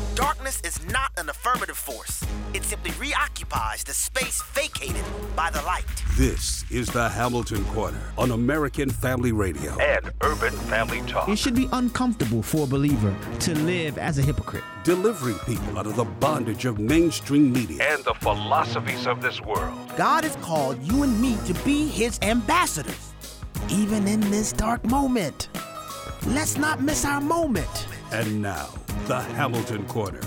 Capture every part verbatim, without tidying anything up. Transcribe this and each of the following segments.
Darkness is not an affirmative force. It simply reoccupies the space vacated by the light. This is the Hamilton Corner on American Family Radio and Urban Family Talk. It should be uncomfortable for a believer to live as a hypocrite. Delivering people out of the bondage of mainstream media and the philosophies of this world. God has called you and me to be his ambassadors, even in this dark moment. Let's not miss our moment. And now, the Hamilton Corner.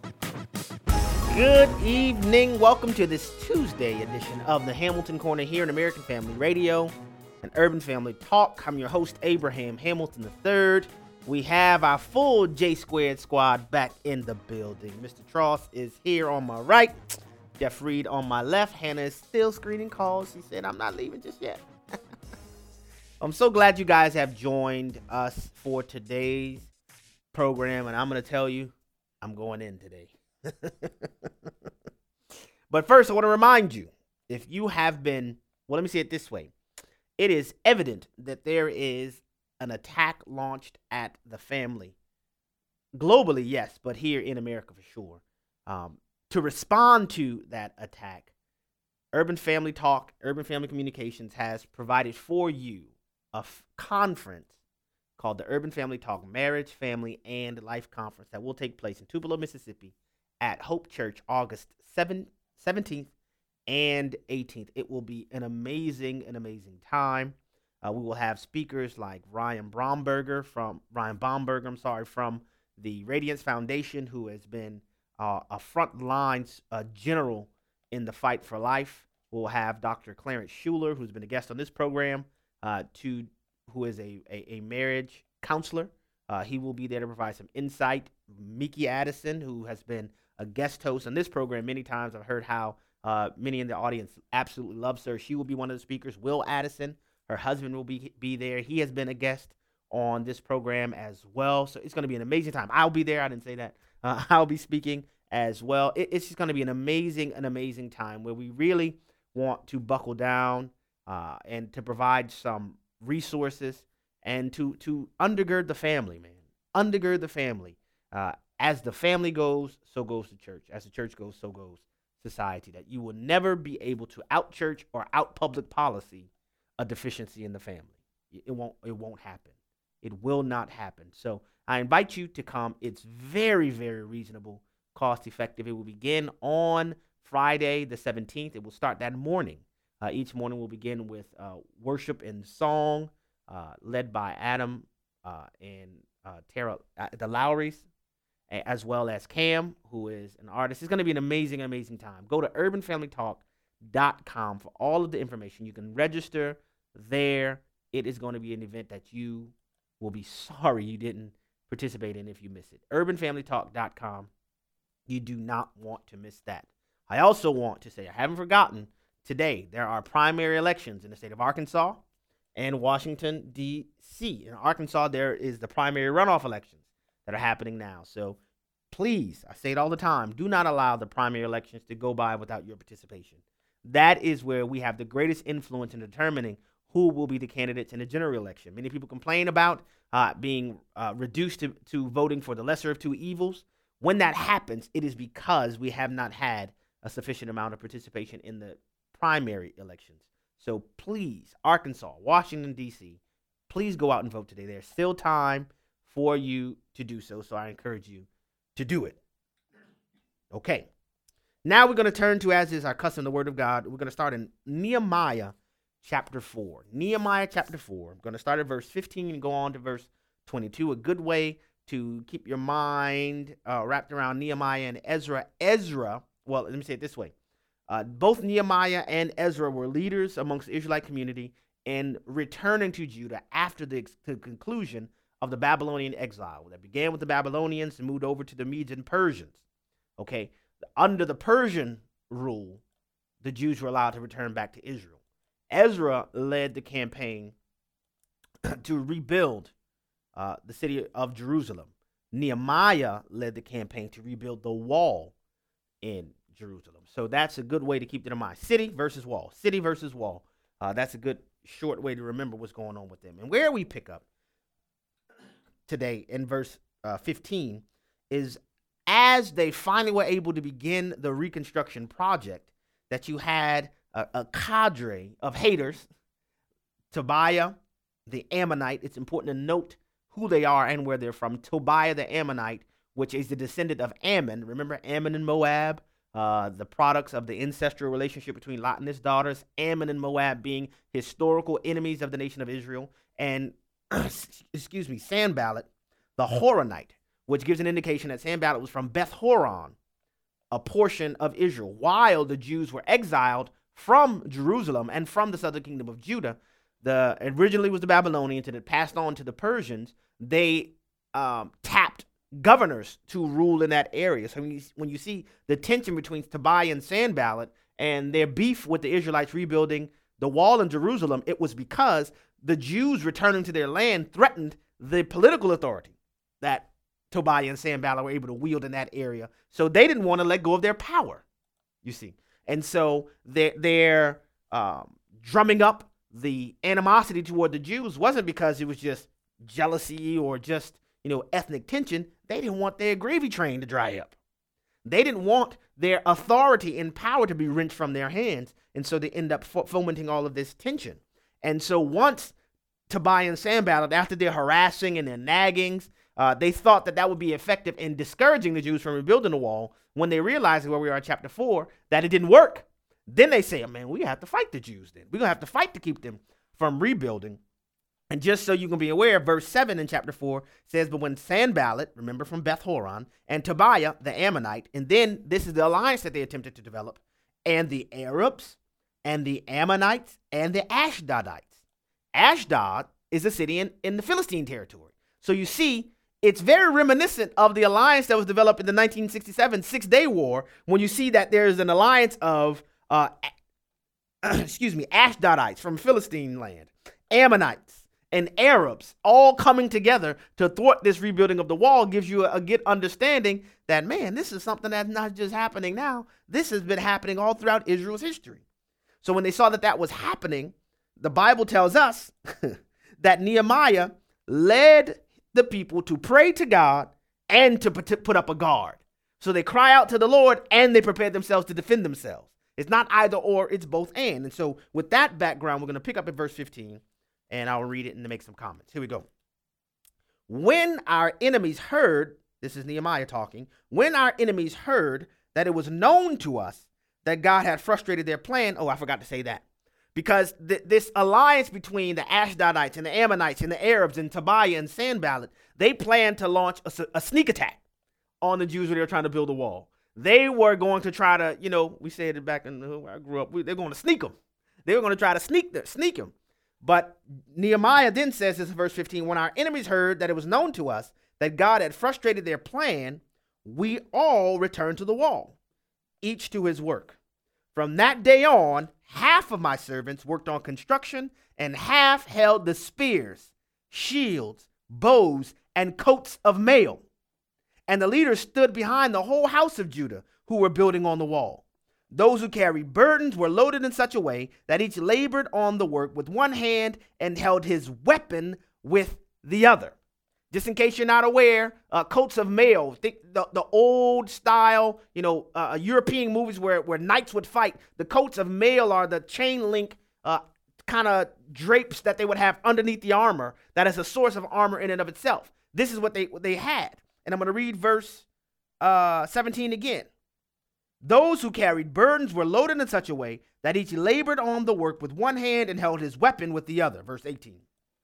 Good evening. Welcome to this Tuesday edition of the Hamilton Corner here on American Family Radio and Urban Family Talk. I'm your host, Abraham Hamilton the third. We have our full J Squared squad back in the building. Mister Tross is here on my right. Jeff Reed on my left. Hannah is still screening calls. She said, I'm not leaving just yet. I'm so glad you guys have joined us for today's program, and I'm going to tell you, I'm going in today. But first, I want to remind you, if you have been, well, let me say it this way. It is evident that there is an attack launched at the family. Globally, yes, but here in America for sure. Um, to respond to that attack, Urban Family Talk, Urban Family Communications has provided for you a f- conference called the Urban Family Talk Marriage, Family, and Life Conference that will take place in Tupelo, Mississippi at Hope Church August seventh, seventeenth and eighteenth. It will be an amazing, an amazing time. Uh, we will have speakers like Ryan Bromberger from Ryan Baumberger, I'm sorry, from the Radiance Foundation, who has been uh, a frontline uh, general in the fight for life. We'll have Doctor Clarence Schuler, who's been a guest on this program, uh, to who is a, a, a marriage counselor. Uh, he will be there to provide some insight. Mickey Addison, who has been a guest host on this program many times. I've heard how uh, many in the audience absolutely loves her. She will be one of the speakers. Will Addison, her husband, will be, be there. He has been a guest on this program as well. So it's going to be an amazing time. I'll be there. I didn't say that. Uh, I'll be speaking as well. It, it's just going to be an amazing, an amazing time where we really want to buckle down uh, and to provide some resources and to to undergird the family, man. Undergird the family. Uh, as the family goes, so goes the church. As the church goes, so goes society. That you will never be able to out church or out public policy a deficiency in the family. It won't. It won't happen. It will not happen. So I invite you to come. It's very, very reasonable, cost effective. It will begin on Friday the seventeenth. It will start that morning. Uh, each morning we'll begin with uh, worship and song, uh, led by Adam uh, and uh, Tara, uh, the Lowrys, as well as Cam, who is an artist. It's going to be an amazing, amazing time. Go to urban family talk dot com for all of the information. You can register there. It is going to be an event that you will be sorry you didn't participate in if you miss it. urban family talk dot com. You do not want to miss that. I also want to say, I haven't forgotten, today, there are primary elections in the state of Arkansas and Washington, D C In Arkansas, there is the primary runoff elections that are happening now. So please, I say it all the time, do not allow the primary elections to go by without your participation. That is where we have the greatest influence in determining who will be the candidates in the general election. Many people complain about uh, being uh, reduced to, to voting for the lesser of two evils. When that happens, it is because we have not had a sufficient amount of participation in the primary elections. So please, Arkansas, Washington, D C, please go out and vote today. There's still time for you to do so, so I encourage you to do it. Okay. Now we're going to turn to, as is our custom, the Word of God. We're going to start in Nehemiah chapter four. Nehemiah chapter four. I'm going to start at verse fifteen and go on to verse twenty-two. A good way to keep your mind uh, wrapped around Nehemiah and Ezra. Ezra, well, let me say it this way. Uh, both Nehemiah and Ezra were leaders amongst the Israelite community in returning to Judah after the, the conclusion of the Babylonian exile that began with the Babylonians and moved over to the Medes and Persians. Okay, under the Persian rule, the Jews were allowed to return back to Israel. Ezra led the campaign to rebuild uh, the city of Jerusalem. Nehemiah led the campaign to rebuild the wall in Jerusalem. So that's a good way to keep that in mind. City versus wall. City versus wall. Uh, that's a good short way to remember what's going on with them. And where we pick up today in verse uh, fifteen is as they finally were able to begin the reconstruction project, that you had a, a cadre of haters, Tobiah, the Ammonite. It's important to note who they are and where they're from. Tobiah the Ammonite, which is the descendant of Ammon. Remember Ammon and Moab, uh, the products of the ancestral relationship between Lot and his daughters. Ammon and Moab being historical enemies of the nation of Israel. And, excuse me, Sanballat, the Horonite, which gives an indication that Sanballat was from Beth Horon, a portion of Israel, while the Jews were exiled from Jerusalem and from the southern kingdom of Judah. The originally was the Babylonians, and it passed on to the Persians. They um, tapped governors to rule in that area. So when you, when you see the tension between Tobiah and Sanballat and their beef with the Israelites rebuilding the wall in Jerusalem, it was because the Jews returning to their land threatened the political authority that Tobiah and Sanballat were able to wield in that area. So they didn't want to let go of their power, you see. And so they're, they're um, drumming up the animosity toward the Jews wasn't because it was just jealousy or just, you know, ethnic tension. They didn't want their gravy train to dry up. They didn't want their authority and power to be wrenched from their hands. And so they end up fomenting all of this tension. And so once Tobiah and Sanballat, after their harassing and their naggings, uh, they thought that that would be effective in discouraging the Jews from rebuilding the wall. When they realized, where we are in chapter four, that it didn't work, then they say, oh, man, we have to fight the Jews then. We're going to have to fight to keep them from rebuilding. And just so you can be aware, verse seven in chapter four says, but when Sanballat, remember from Beth Horon, and Tobiah, the Ammonite, and then this is the alliance that they attempted to develop, and the Arabs, and the Ammonites, and the Ashdodites. Ashdod is a city in, in the Philistine territory. So you see, it's very reminiscent of the alliance that was developed in the nineteen sixty-seven Six-Day War, when you see that there's an alliance of, uh, excuse me, Ashdodites from Philistine land, Ammonites, and Arabs all coming together to thwart this rebuilding of the wall. Gives you a, a good understanding that, man, this is something that's not just happening now. This has been happening all throughout Israel's history. So when they saw that that was happening, the Bible tells us that Nehemiah led the people to pray to God and to put up a guard. So they cry out to the Lord and they prepare themselves to defend themselves. It's not either or, it's both and. And so with that background, we're going to pick up at verse fifteen, and I'll read it and make some comments. Here we go. When our enemies heard, this is Nehemiah talking, when our enemies heard that it was known to us that God had frustrated their plan. Oh, I forgot to say that. Because th- this alliance between the Ashdodites and the Ammonites and the Arabs and Tobiah and Sanballat, they planned to launch a, a sneak attack on the Jews when they were trying to build a wall. They were going to try to, you know, we said it back in where I grew up, we, they're going to sneak them. They were going to try to sneak them, sneak them. But Nehemiah then says this in verse fifteen, when our enemies heard that it was known to us that God had frustrated their plan, we all returned to the wall, each to his work. From that day on, half of my servants worked on construction and half held the spears, shields, bows, and coats of mail. And the leaders stood behind the whole house of Judah who were building on the wall. Those who carried burdens were loaded in such a way that each labored on the work with one hand and held his weapon with the other. Just in case you're not aware, uh, coats of mail, think the, the old style, you know, uh, European movies where, where knights would fight. The coats of mail are the chain link uh, kind of drapes that they would have underneath the armor. That is a source of armor in and of itself. This is what they, what they had. And I'm going to read verse uh, seventeen again. Those who carried burdens were loaded in such a way that each labored on the work with one hand and held his weapon with the other. Verse eighteen.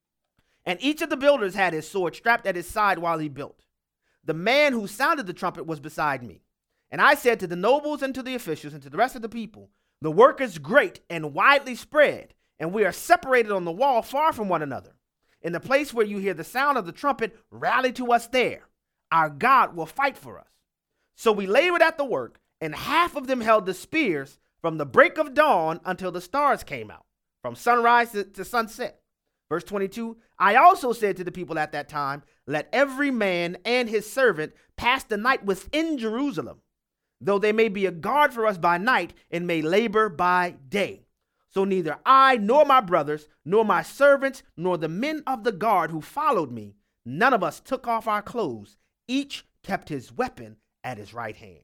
And each of the builders had his sword strapped at his side while he built. The man who sounded the trumpet was beside me. And I said to the nobles and to the officials and to the rest of the people, the work is great and widely spread, and we are separated on the wall far from one another. In the place where you hear the sound of the trumpet, rally to us there. Our God will fight for us. So we labored at the work, and half of them held the spears from the break of dawn until the stars came out, from sunrise to, to sunset. Verse twenty-two, I also said to the people at that time, let every man and his servant pass the night within Jerusalem, though they may be a guard for us by night and may labor by day. So neither I nor my brothers, nor my servants, nor the men of the guard who followed me, none of us took off our clothes. Each kept his weapon at his right hand.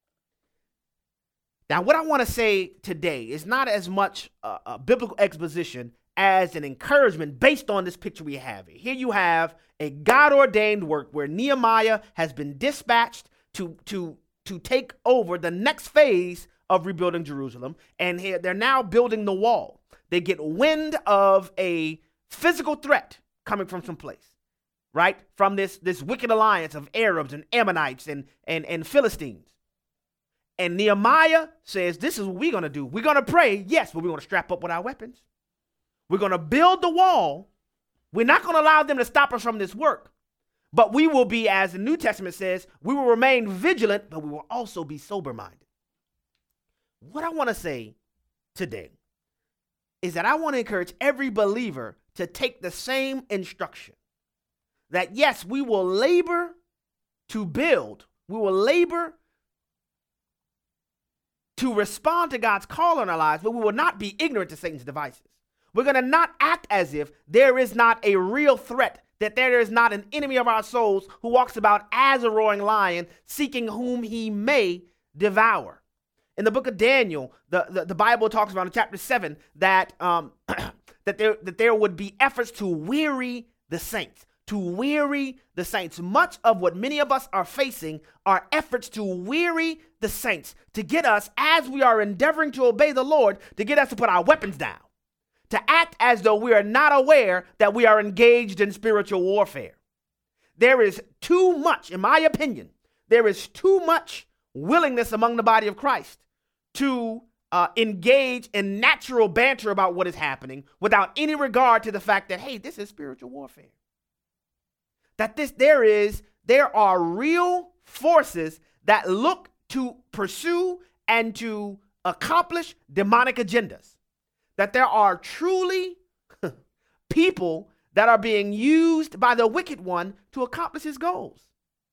Now, what I want to say today is not as much a, a biblical exposition as an encouragement based on this picture we have here. Here you have a God-ordained work where Nehemiah has been dispatched to, to, to take over the next phase of rebuilding Jerusalem, and here they're now building the wall. They get wind of a physical threat coming from someplace, right? From this, this wicked alliance of Arabs and Ammonites and, and, and Philistines. And Nehemiah says, this is what we're going to do. We're going to pray, yes, but we're going to strap up with our weapons. We're going to build the wall. We're not going to allow them to stop us from this work. But we will be, as the New Testament says, we will remain vigilant, but we will also be sober-minded. What I want to say today is that I want to encourage every believer to take the same instruction. That yes, we will labor to build. We will labor to respond to God's call on our lives, but we will not be ignorant to Satan's devices. We're going to not act as if there is not a real threat, that there is not an enemy of our souls who walks about as a roaring lion, seeking whom he may devour. In the book of Daniel, the, the, the Bible talks about in chapter seven that, um, that, there, that there would be efforts to weary the saints. To weary the saints. Much of what many of us are facing are efforts to weary the saints, to get us, as we are endeavoring to obey the Lord, to get us to put our weapons down, to act as though we are not aware that we are engaged in spiritual warfare. There is too much, in my opinion, there is too much willingness among the body of Christ to uh, engage in natural banter about what is happening without any regard to the fact that, hey, this is spiritual warfare. That this, there is, there are real forces that look to pursue and to accomplish demonic agendas. That there are truly people that are being used by the wicked one to accomplish his goals.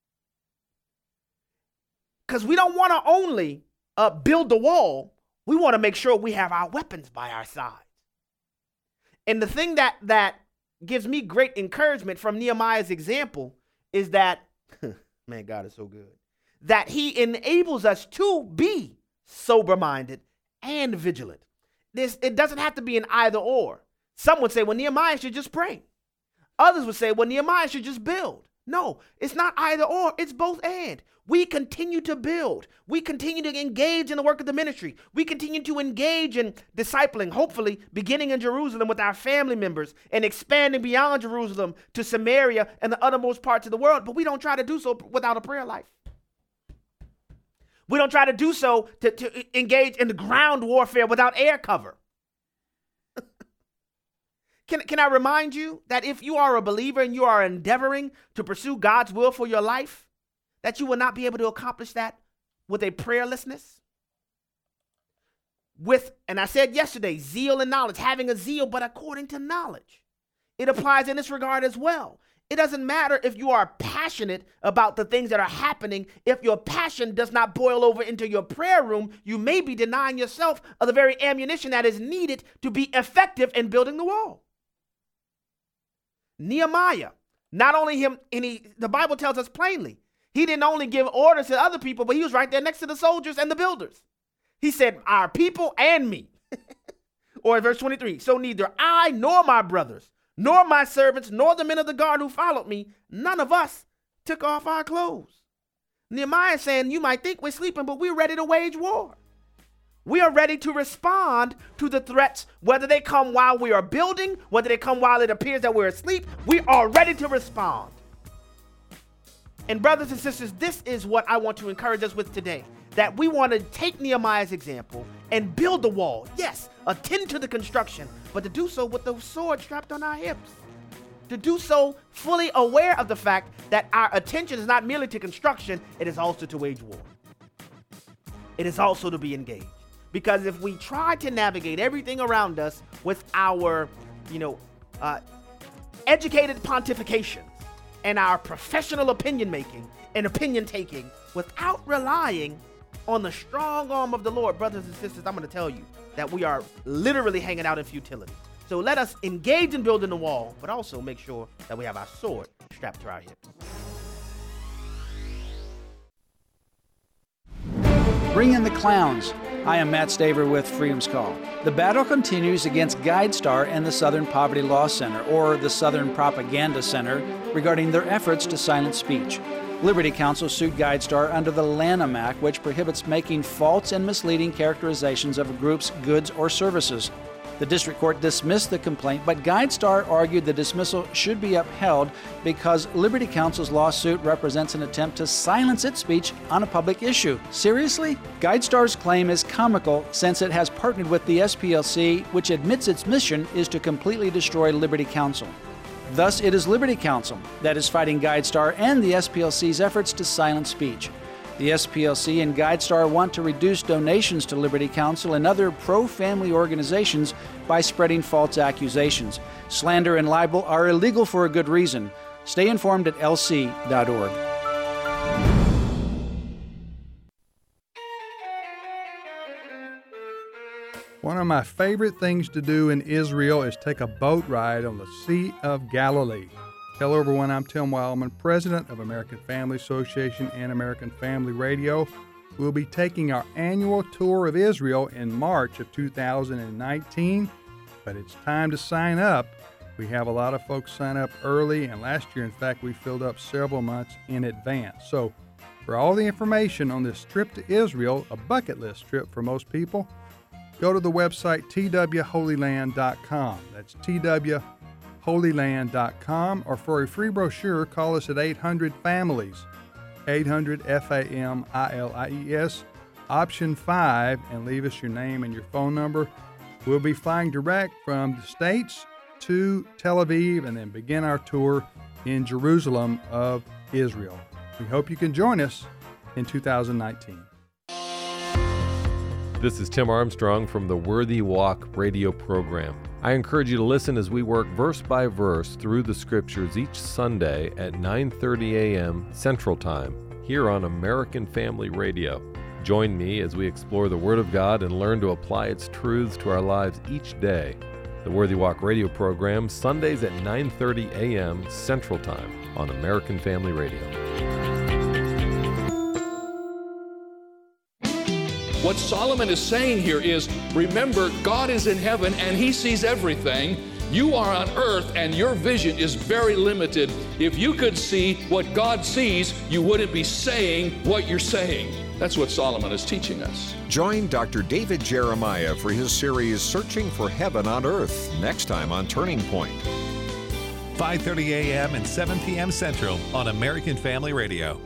Because we don't want to only uh, build the wall, we want to make sure we have our weapons by our sides. And the thing that that gives me great encouragement from Nehemiah's example is that, man, God is so good, that he enables us to be sober-minded and vigilant. This, it doesn't have to be an either or. Some would say, well, Nehemiah should just pray. Others would say, well, Nehemiah should just build. No, it's not either or, it's both and. We continue to build. We continue to engage in the work of the ministry. We continue to engage in discipling, hopefully beginning in Jerusalem with our family members and expanding beyond Jerusalem to Samaria and the uttermost parts of the world. But we don't try to do so without a prayer life. We don't try to do so to, to engage in the ground warfare without air cover. Can, can I remind you that if you are a believer and you are endeavoring to pursue God's will for your life, that you will not be able to accomplish that with a prayerlessness? With, and I said yesterday, zeal and knowledge, having a zeal, but according to knowledge. It applies in this regard as well. It doesn't matter if you are passionate about the things that are happening. If your passion does not boil over into your prayer room, you may be denying yourself of the very ammunition that is needed to be effective in building the wall. Nehemiah, not only him, and he, the Bible tells us plainly, he didn't only give orders to other people, but he was right there next to the soldiers and the builders. He said, our people and me. Or in verse twenty-three, so neither I nor my brothers, nor my servants, nor the men of the guard who followed me, none of us took off our clothes. Nehemiah is saying, you might think we're sleeping, but we're ready to wage war. We are ready to respond to the threats, whether they come while we are building, whether they come while it appears that we're asleep. We are ready to respond. And brothers and sisters, this is what I want to encourage us with today, that we want to take Nehemiah's example and build the wall. Yes, attend to the construction, but to do so with the sword strapped on our hips. To do so fully aware of the fact that our attention is not merely to construction, it is also to wage war. It is also to be engaged. Because if we try to navigate everything around us with our, you know, uh, educated pontification and our professional opinion making and opinion taking without relying on the strong arm of the Lord, brothers and sisters, I'm going to tell you that we are literally hanging out in futility. So let us engage in building the wall, but also make sure that we have our sword strapped to our hips. Bring in the clowns. I am Matt Staver with Freedom's Call. The battle continues against GuideStar and the Southern Poverty Law Center, or the Southern Propaganda Center, regarding their efforts to silence speech. Liberty Counsel sued GuideStar under the Lanham Act, which prohibits making false and misleading characterizations of a group's goods or services. The district court dismissed the complaint, but GuideStar argued the dismissal should be upheld because Liberty Counsel's lawsuit represents an attempt to silence its speech on a public issue. Seriously? GuideStar's claim is comical since it has partnered with the S P L C, which admits its mission is to completely destroy Liberty Counsel. Thus, it is Liberty Counsel that is fighting GuideStar and the S P L C's efforts to silence speech. The S P L C and GuideStar want to reduce donations to Liberty Counsel and other pro-family organizations by spreading false accusations. Slander and libel are illegal for a good reason. Stay informed at L C dot org. One of my favorite things to do in Israel is take a boat ride on the Sea of Galilee. Tell everyone I'm Tim Wildman, president of American Family Association and American Family Radio. We'll be taking our annual tour of Israel in March of two thousand nineteen, but it's time to sign up. We have a lot of folks sign up early, and last year, in fact, we filled up several months in advance. So for all the information on this trip to Israel, a bucket list trip for most people, go to the website T W holy land dot com. That's T W holy land dot com, or for a free brochure, call us at eight hundred families, eight hundred F A M I L I E S, option five, and leave us your name and your phone number. We'll be flying direct from the States to Tel Aviv and then begin our tour in Jerusalem of Israel. We hope you can join us in two thousand nineteen. This is Tim Armstrong from the Worthy Walk radio program. I encourage you to listen as we work verse by verse through the scriptures each Sunday at nine thirty a.m. Central Time here on American Family Radio. Join me as we explore the Word of God and learn to apply its truths to our lives each day. The Worthy Walk radio program, Sundays at nine thirty a.m. Central Time on American Family Radio. What Solomon is saying here is, remember, God is in heaven and he sees everything. You are on earth and your vision is very limited. If you could see what God sees, you wouldn't be saying what you're saying. That's what Solomon is teaching us. Join Doctor David Jeremiah for his series Searching for Heaven on Earth, next time on Turning Point. five thirty a.m. and seven p.m. Central on American Family Radio.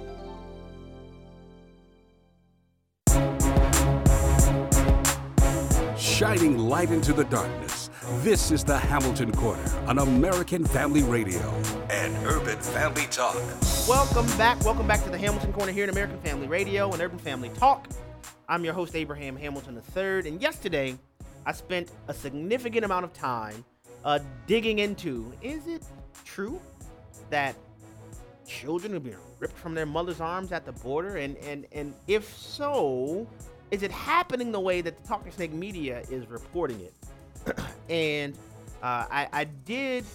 Shining light into the darkness. This is the Hamilton Corner on American Family Radio and Urban Family Talk. Welcome back. Welcome back to the Hamilton Corner here in American Family Radio and Urban Family Talk. I'm your host, Abraham Hamilton the third, and yesterday I spent a significant amount of time uh, digging into, is it true that children are being ripped from their mother's arms at the border? And, and, and if so, is it happening the way that the Talking Snake media is reporting it? and uh, I, I did,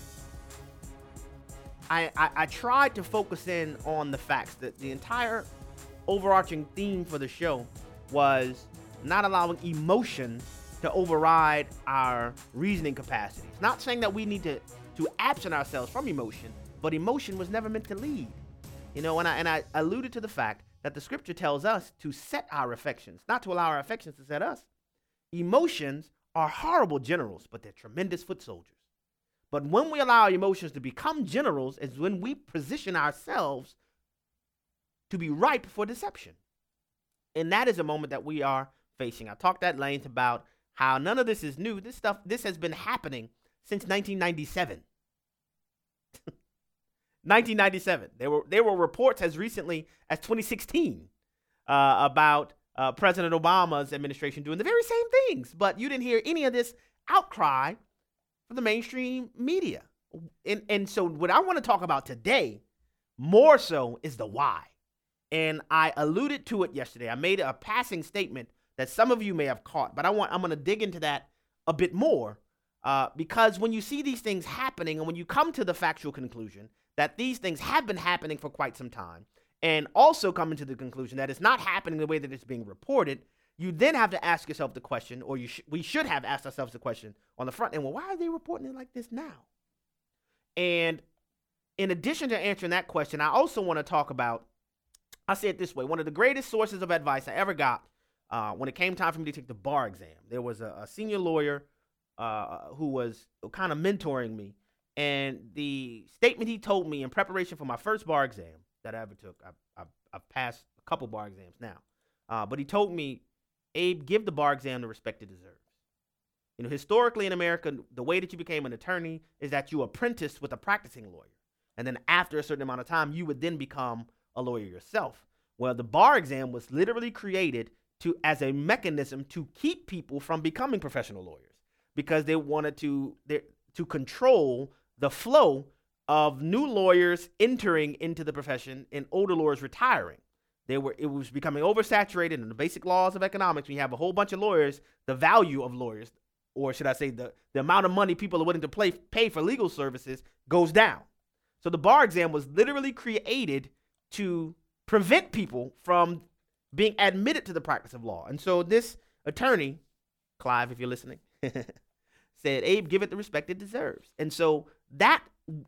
I, I, I tried to focus in on the facts that the entire overarching theme for the show was not allowing emotion to override our reasoning capacities. Not saying that we need to, to absent ourselves from emotion, but emotion was never meant to lead. You know, and I, and I alluded to the fact that the scripture tells us to set our affections, not to allow our affections to set us. Emotions are horrible generals, but they're tremendous foot soldiers. But when we allow our emotions to become generals is when we position ourselves to be ripe for deception. And that is a moment that we are facing. I talked at length about how none of this is new. This stuff, this has been happening since nineteen ninety-seven. nineteen ninety-seven. There were there were reports as recently as twenty sixteen uh, about uh, President Obama's administration doing the very same things, but you didn't hear any of this outcry from the mainstream media. And and so what I want to talk about today, more so, is the why. And I alluded to it yesterday. I made a passing statement that some of you may have caught, but I want I'm going to dig into that a bit more uh, because when you see these things happening and when you come to the factual conclusion that these things have been happening for quite some time, and also coming to the conclusion that it's not happening the way that it's being reported, you then have to ask yourself the question, or you sh- we should have asked ourselves the question on the front end, well, why are they reporting it like this now? And in addition to answering that question, I also want to talk about, I say it this way, one of the greatest sources of advice I ever got uh, when it came time for me to take the bar exam. There was a, a senior lawyer uh, who was kind of mentoring me, and the statement he told me in preparation for my first bar exam that I ever took, I've, I've, I've passed a couple bar exams now, uh, but he told me, Abe, give the bar exam the respect it deserves. You know, historically in America, the way that you became an attorney is that you apprenticed with a practicing lawyer. And then after a certain amount of time, you would then become a lawyer yourself. Well, the bar exam was literally created to as a mechanism to keep people from becoming professional lawyers, because they wanted to they, to control the flow of new lawyers entering into the profession and older lawyers retiring. They were it was becoming oversaturated in the basic laws of economics. When you have a whole bunch of lawyers, the value of lawyers, or should I say the, the amount of money people are willing to play, pay for legal services, goes down. So the bar exam was literally created to prevent people from being admitted to the practice of law. And so this attorney, Clive, if you're listening, said, Abe, give it the respect it deserves. And so that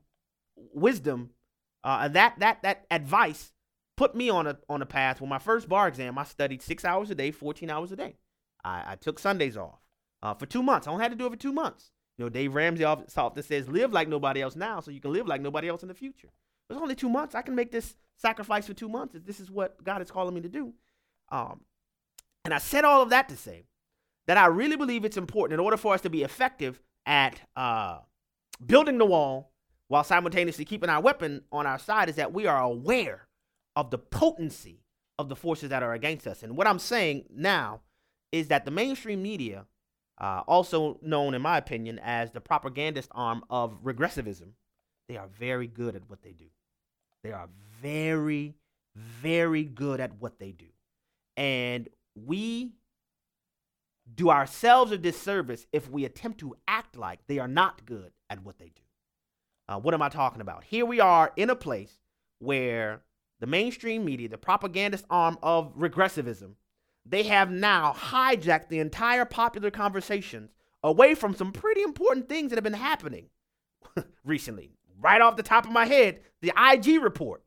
wisdom, uh, that that that advice put me on a on a path. When my first bar exam, I studied six hours a day, fourteen hours a day. I, I took Sundays off uh, for two months. I only had to do it for two months. You know, Dave Ramsey often says, live like nobody else now so you can live like nobody else in the future. It was only two months. I can make this sacrifice for two months if this is what God is calling me to do. Um, and I said all of that to say that I really believe it's important in order for us to be effective at uh, building the wall while simultaneously keeping our weapon on our side is that we are aware of the potency of the forces that are against us. And what I'm saying now is that the mainstream media, uh, also known in my opinion as the propagandist arm of regressivism, they are very good at what they do. They are very, very good at what they do. And we do ourselves a disservice if we attempt to act like they are not good at what they do. Uh, what am I talking about? Here we are in a place where the mainstream media, the propagandist arm of regressivism, they have now hijacked the entire popular conversations away from some pretty important things that have been happening recently. Right off the top of my head, the I G report.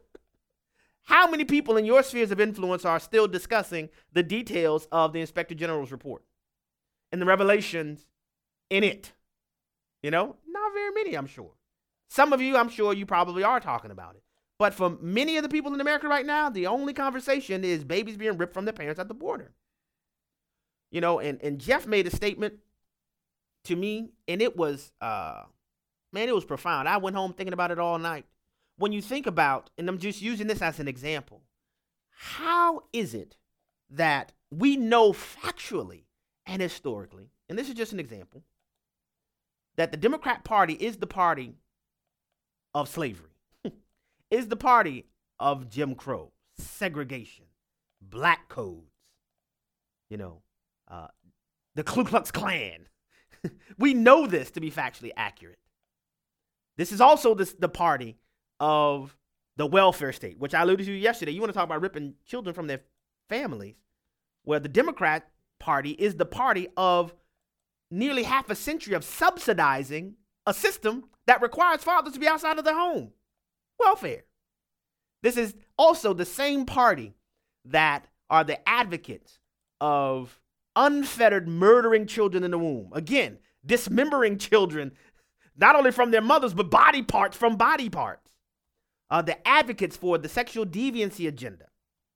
How many people in your spheres of influence are still discussing the details of the Inspector General's report and the revelations in it? You know, not very many, I'm sure. Some of you, I'm sure you probably are talking about it. But for many of the people in America right now, the only conversation is babies being ripped from their parents at the border. You know, and, and Jeff made a statement to me, and it was, uh, man, it was profound. I went home thinking about it all night. When you think about, and I'm just using this as an example, how is it that we know factually and historically, and this is just an example, that the Democrat Party is the party of slavery, is the party of Jim Crow, segregation, black codes, you know, uh, the Ku Klux Klan. We know this to be factually accurate. This is also this, the party of the welfare state, which I alluded to yesterday. You want to talk about ripping children from their families, where the Democrat Party is the party of nearly half a century of subsidizing a system that requires fathers to be outside of their home. Welfare. This is also the same party that are the advocates of unfettered murdering children in the womb. Again, dismembering children, not only from their mothers, but body parts from body parts. Uh, the advocates for the sexual deviancy agenda.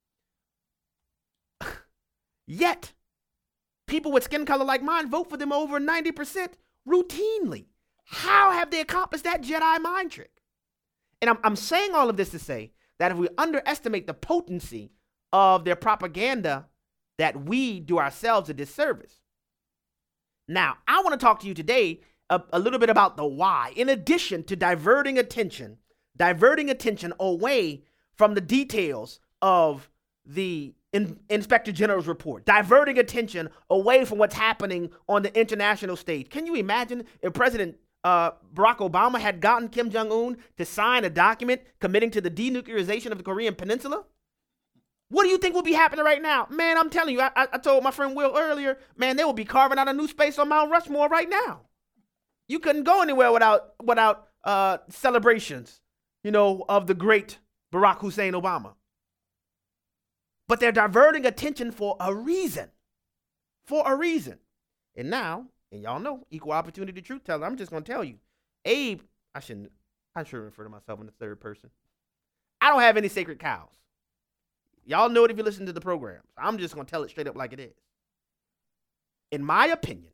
Yet, people with skin color like mine vote for them over ninety percent routinely. How have they accomplished that Jedi mind trick? And I'm, I'm saying all of this to say that if we underestimate the potency of their propaganda, that we do ourselves a disservice. Now, I want to talk to you today a, a little bit about the why. In addition to diverting attention, diverting attention away from the details of the in, Inspector General's report, diverting attention away from what's happening on the international stage. Can you imagine if President uh, Barack Obama had gotten Kim Jong-un to sign a document committing to the denuclearization of the Korean Peninsula? What do you think will be happening right now? Man, I'm telling you, I, I told my friend Will earlier, man, they will be carving out a new space on Mount Rushmore right now. You couldn't go anywhere without without uh, celebrations, you know, of the great Barack Hussein Obama. But they're diverting attention for a reason. For a reason. And now, and y'all know, equal opportunity truth teller, I'm just going to tell you, Abe, I shouldn't, I shouldn't refer to myself in the third person. I don't have any sacred cows. Y'all know it if you listen to the program. I'm just going to tell it straight up like it is. In my opinion,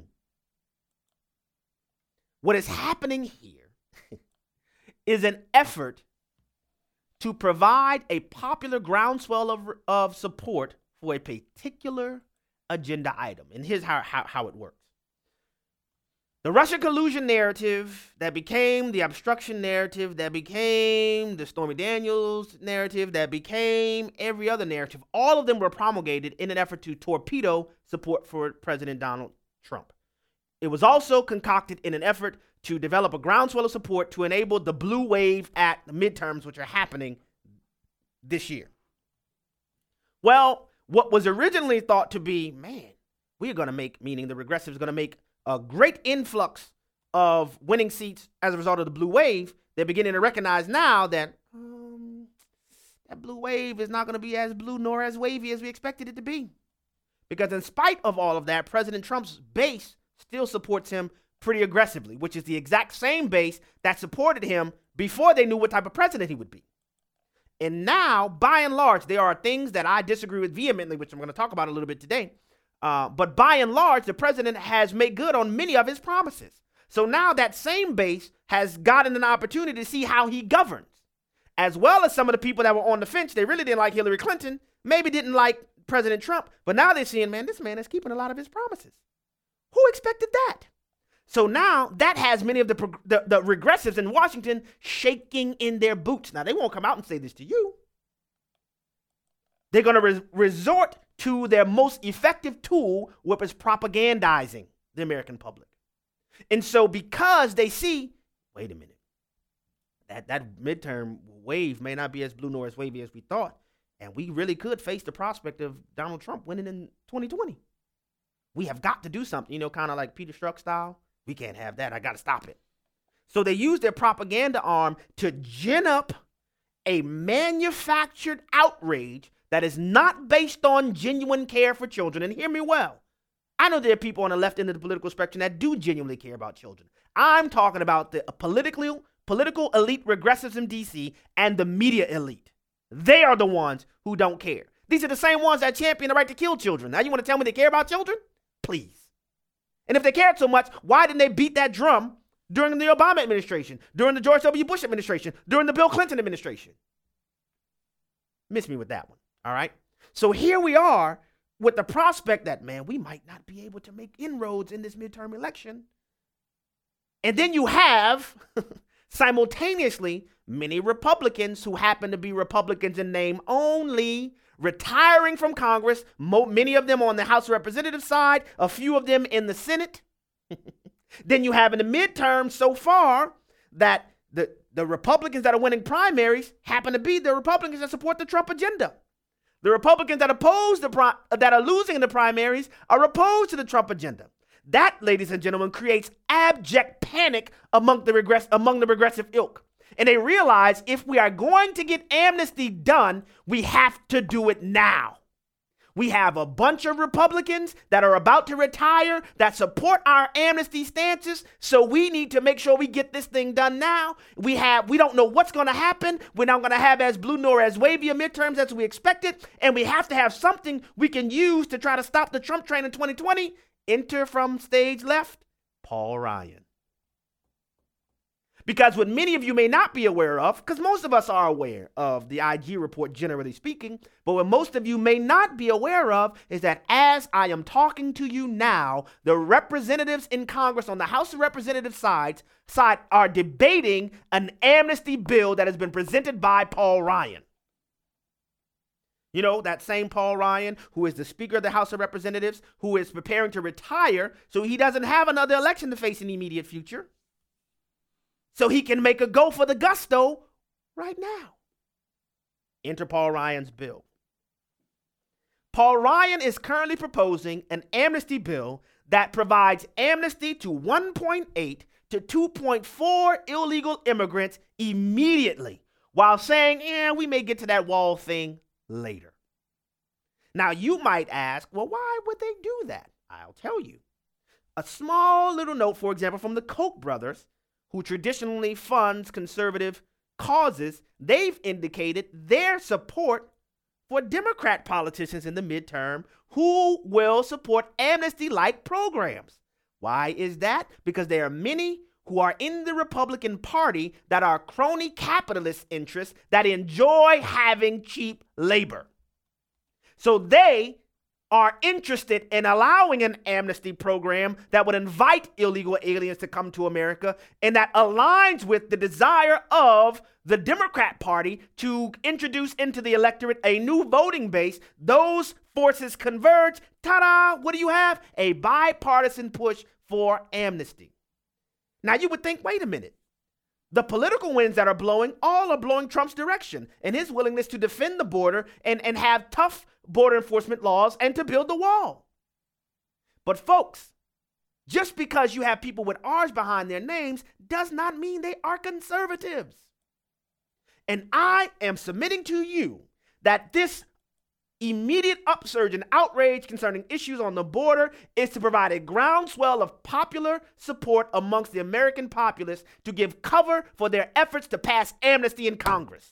what is happening here is an effort to provide a popular groundswell of, of support for a particular agenda item. And here's how, how, how it works. The Russia collusion narrative that became the obstruction narrative, that became the Stormy Daniels narrative, that became every other narrative, all of them were promulgated in an effort to torpedo support for President Donald Trump. It was also concocted in an effort to develop a groundswell of support to enable the blue wave at the midterms, which are happening this year. Well, what was originally thought to be, man, we're going to make, meaning the regressives are going to make a great influx of winning seats as a result of the blue wave, they're beginning to recognize now that um, that blue wave is not going to be as blue nor as wavy as we expected it to be. Because in spite of all of that, President Trump's base still supports him pretty aggressively, which is the exact same base that supported him before they knew what type of president he would be. And now, by and large, there are things that I disagree with vehemently, which I'm going to talk about a little bit today. Uh, but by and large, the president has made good on many of his promises. So now that same base has gotten an opportunity to see how he governs, as well as some of the people that were on the fence. They really didn't like Hillary Clinton, maybe didn't like President Trump, but now they're seeing, man, this man is keeping a lot of his promises. Who expected that? So now that has many of the, the, the regressives in Washington shaking in their boots. Now, they won't come out and say this to you. They're going to re- resort to their most effective tool, which is propagandizing the American public. And so because they see, wait a minute, that, that midterm wave may not be as blue nor as wavy as we thought, and we really could face the prospect of Donald Trump winning in twenty twenty. We have got to do something, you know, kind of like Peter Strzok style. We can't have that. I got to stop it. So they use their propaganda arm to gin up a manufactured outrage that is not based on genuine care for children. And hear me well. I know there are people on the left end of the political spectrum that do genuinely care about children. I'm talking about the political, political elite regressives in D C and the media elite. They are the ones who don't care. These are the same ones that champion the right to kill children. Now you want to tell me they care about children? Please. And if they cared so much, why didn't they beat that drum during the Obama administration, during the George W. Bush administration, during the Bill Clinton administration? Miss me with that one. All right. So here we are with the prospect that, man, we might not be able to make inroads in this midterm election. And then you have simultaneously many Republicans who happen to be Republicans in name only, retiring from Congress, mo- many of them on the House of Representatives side, a few of them in the Senate. Then you have in the midterm so far that the, the Republicans that are winning primaries happen to be the Republicans that support the Trump agenda. The Republicans that oppose the pri- that are losing in the primaries are opposed to the Trump agenda. That, ladies and gentlemen, creates abject panic among the regress among the regressive ilk. And they realize if we are going to get amnesty done, we have to do it now. We have a bunch of Republicans that are about to retire that support our amnesty stances. So we need to make sure we get this thing done now. We have, we don't know what's going to happen. We're not going to have as blue nor as wavy a midterms as we expected. And we have to have something we can use to try to stop the Trump train in twenty twenty. Enter from stage left, Paul Ryan. Because what many of you may not be aware of, because most of us are aware of the I G report, generally speaking, but what most of you may not be aware of is that as I am talking to you now, the representatives in Congress on the House of Representatives side, side are debating an amnesty bill that has been presented by Paul Ryan. You know, that same Paul Ryan, who is the Speaker of the House of Representatives, who is preparing to retire, so he doesn't have another election to face in the immediate future. so he can make a go for the gusto right now. Enter Paul Ryan's bill. Paul Ryan is currently proposing an amnesty bill that provides amnesty to one point eight to two point four illegal immigrants immediately, while saying, yeah, we may get to that wall thing later. Now, you might ask, well, why would they do that? I'll tell you. A small little note, for example, from the Koch brothers, who traditionally funds conservative causes, they've indicated their support for Democrat politicians in the midterm who will support amnesty-like programs. Why is that? Because there are many who are in the Republican Party that are crony capitalist interests that enjoy having cheap labor. So they are interested in allowing an amnesty program that would invite illegal aliens to come to America and that aligns with the desire of the Democrat Party to introduce into the electorate a new voting base. Those forces converge. Ta-da! What do you have? A bipartisan push for amnesty. Now you would think, wait a minute. The political winds that are blowing, all are blowing Trump's direction and his willingness to defend the border and, and have tough border enforcement laws and to build the wall. But folks, just because you have people with R's behind their names does not mean they are conservatives. And I am submitting to you that this immediate upsurge in outrage concerning issues on the border is to provide a groundswell of popular support amongst the American populace to give cover for their efforts to pass amnesty in Congress.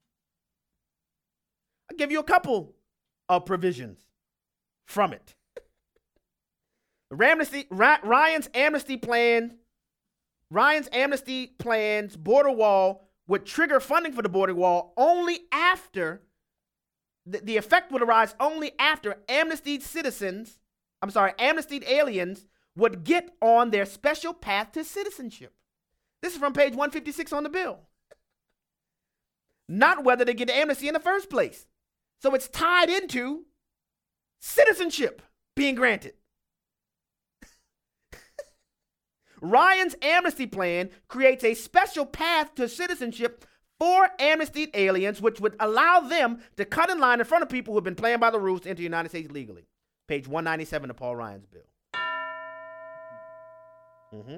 I'll give you a couple of provisions from it. Ramnesty, Ra- Ryan's amnesty plan, Ryan's amnesty plans border wall would trigger funding for the border wall only after the, the effect would arise only after amnestied citizens, I'm sorry, amnestied aliens would get on their special path to citizenship. This is from page one fifty-six on the bill. Not whether they get amnesty in the first place. So it's tied into citizenship being granted. Ryan's amnesty plan creates a special path to citizenship for amnestied aliens, which would allow them to cut in line in front of people who have been playing by the rules to enter the United States legally. Page one ninety-seven of Paul Ryan's bill. Mm-hmm.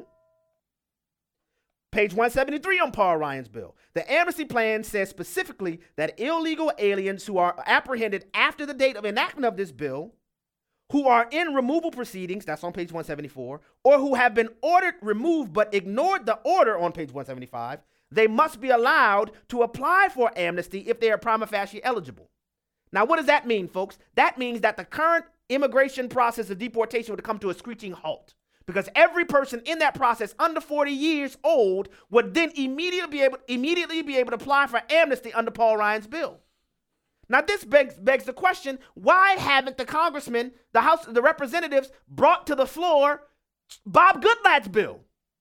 Page one seventy-three on Paul Ryan's bill. The amnesty plan says specifically that illegal aliens who are apprehended after the date of enactment of this bill, who are in removal proceedings, that's on page one seventy-four, or who have been ordered removed but ignored the order on page one seventy-five, they must be allowed to apply for amnesty if they are prima facie eligible. Now, what does that mean, folks? That means that the current immigration process of deportation would come to a screeching halt, because every person in that process under forty years old would then immediately be able, immediately be able to apply for amnesty under Paul Ryan's bill. Now, this begs, begs the question, why haven't the congressmen, the House, the representatives brought to the floor Bob Goodlatte's bill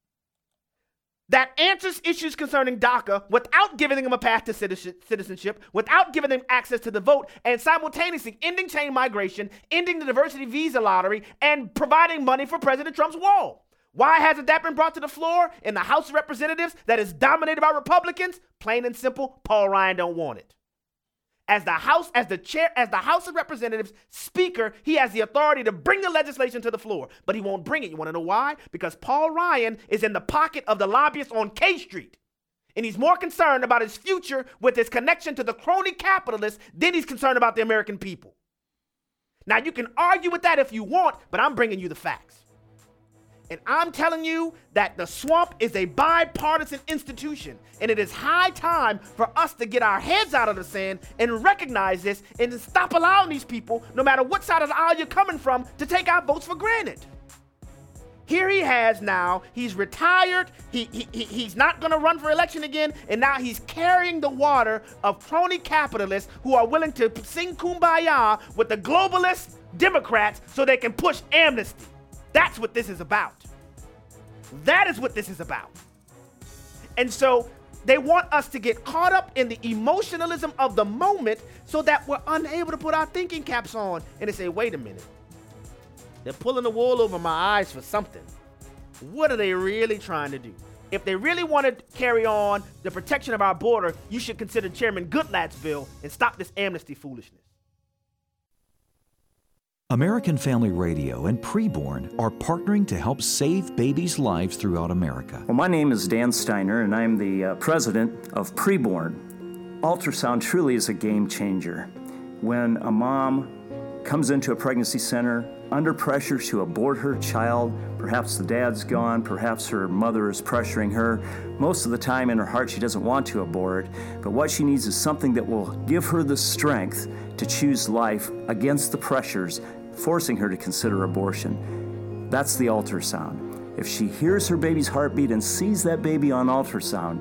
that answers issues concerning DACA without giving them a path to citizenship, without giving them access to the vote, and simultaneously ending chain migration, ending the diversity visa lottery, and providing money for President Trump's wall? Why hasn't that been brought to the floor in the House of Representatives that is dominated by Republicans? Plain and simple, Paul Ryan don't want it. As the House, as the chair, as the House of Representatives Speaker, he has the authority to bring the legislation to the floor, but he won't bring it. You want to know why? Because Paul Ryan is in the pocket of the lobbyists on K Street, and he's more concerned about his future with his connection to the crony capitalists than he's concerned about the American people. Now, you can argue with that if you want, but I'm bringing you the facts. And I'm telling you that the swamp is a bipartisan institution, and it is high time for us to get our heads out of the sand and recognize this and to stop allowing these people, no matter what side of the aisle you're coming from, to take our votes for granted. Here he has now, he's retired, he, he, he's not going to run for election again, and now he's carrying the water of crony capitalists who are willing to sing kumbaya with the globalist Democrats so they can push amnesty. That's what this is about. That is what this is about. And so they want us to get caught up in the emotionalism of the moment so that we're unable to put our thinking caps on and they say, wait a minute. They're pulling the wool over my eyes for something. What are they really trying to do? if they really want to carry on the protection of our border, you should consider Chairman Goodlatte's bill and stop this amnesty foolishness. American Family Radio and Preborn are partnering to help save babies' lives throughout America. Well, my name is Dan Steiner, and I'm the uh, president of Preborn. Ultrasound truly is a game changer. When a mom comes into a pregnancy center under pressure to abort her child, perhaps the dad's gone, perhaps her mother is pressuring her. Most of the time in her heart she doesn't want to abort, but what she needs is something that will give her the strength to choose life against the pressures forcing her to consider abortion. That's the ultrasound. If she hears her baby's heartbeat and sees that baby on ultrasound,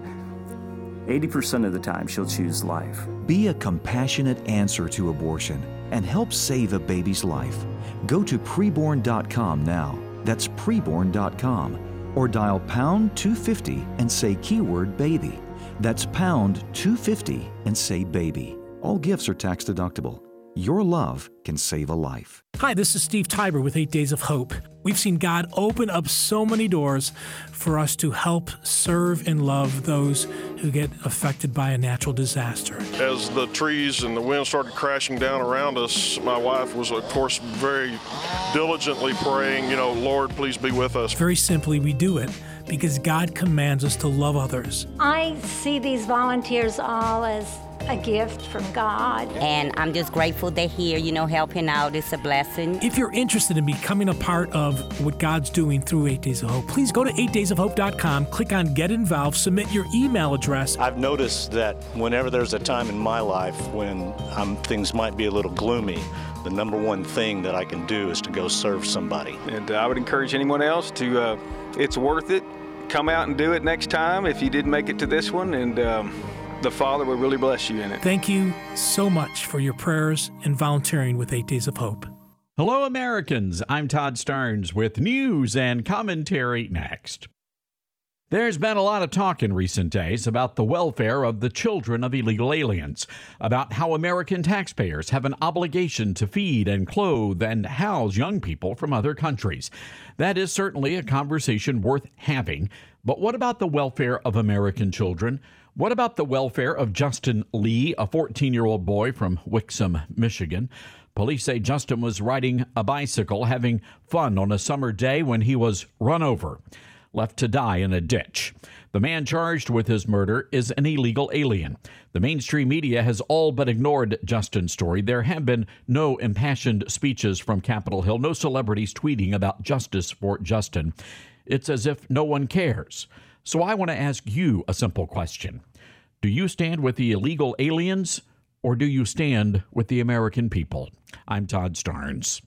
eighty percent of the time she'll choose life. Be a compassionate answer to abortion and help save a baby's life. Go to preborn dot com now. That's preborn dot com. Or dial pound two fifty and say keyword baby. That's pound two fifty and say baby. All gifts are tax deductible. Your love can save a life. Hi, this is Steve Tiber with Eight Days of Hope. We've seen God open up so many doors for us to help serve and love those who get affected by a natural disaster. As the trees and the wind started crashing down around us, my wife was, of course, very diligently praying, you know, Lord, please be with us. Very simply, we do it because God commands us to love others. I see these volunteers all as a gift from God. And I'm just grateful they're here, you know, helping out. It's a blessing. If you're interested in becoming a part of what God's doing through Eight Days of Hope, please go to eight days of hope dot com, click on Get Involved, submit your email address. I've noticed that whenever there's a time in my life when um, things might be a little gloomy, the number one thing that I can do is to go serve somebody. And uh, I would encourage anyone else to, uh, it's worth it. Come out and do it next time if you didn't make it to this one, and um, the Father will really bless you in it. Thank you so much for your prayers and volunteering with Eight Days of Hope. Hello, Americans. I'm Todd Starnes with news and commentary next. There's been a lot of talk in recent days about the welfare of the children of illegal aliens, about how American taxpayers have an obligation to feed and clothe and house young people from other countries. That is certainly a conversation worth having. But what about the welfare of American children? What about the welfare of Justin Lee, a fourteen-year-old boy from Wixom, Michigan? Police say Justin was riding a bicycle having fun on a summer day when he was run over, left to die in a ditch. The man charged with his murder is an illegal alien. The mainstream media has all but ignored Justin's story. There have been no impassioned speeches from Capitol Hill, no celebrities tweeting about justice for Justin. It's as if no one cares. So I want to ask you a simple question. Do you stand with the illegal aliens, or do you stand with the American people? I'm Todd Starnes.